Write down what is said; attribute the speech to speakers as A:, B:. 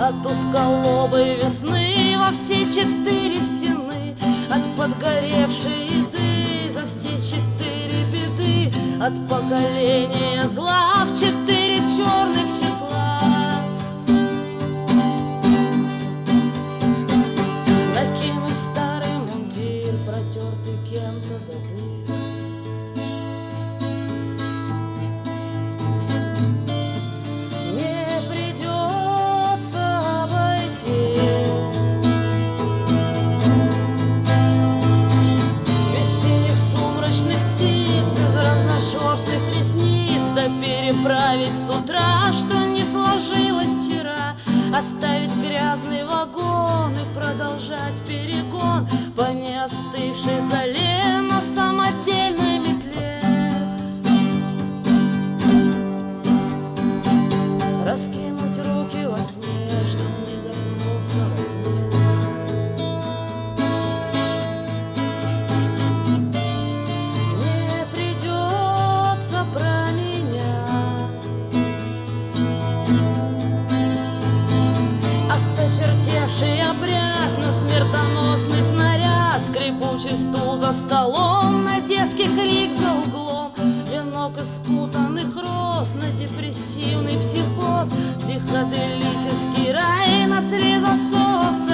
A: от узколобой весны во все четыре стены, от подгоревшей еды за все четыре беды, от поколения зла в четыре черных числа. Накинут старый мундир, протертый кем-то до дыр. Не придется обойтись без синих сумрачных птиц, без разношерстных ресниц, да переправить с утра, что не сложилось вчера, оставить грязный вагон и продолжать перегон по неостывшей зале на самодельной метле. Раскинуть руки во сне, чтоб не загнуться во тьме. Не придется променять осточертевший обряд на смертоносный снаряд, скрипучий стул за столом, на детский крик за углом, венок из спутанных роз на депрессивный психоз, психоделический рай на 3 засова в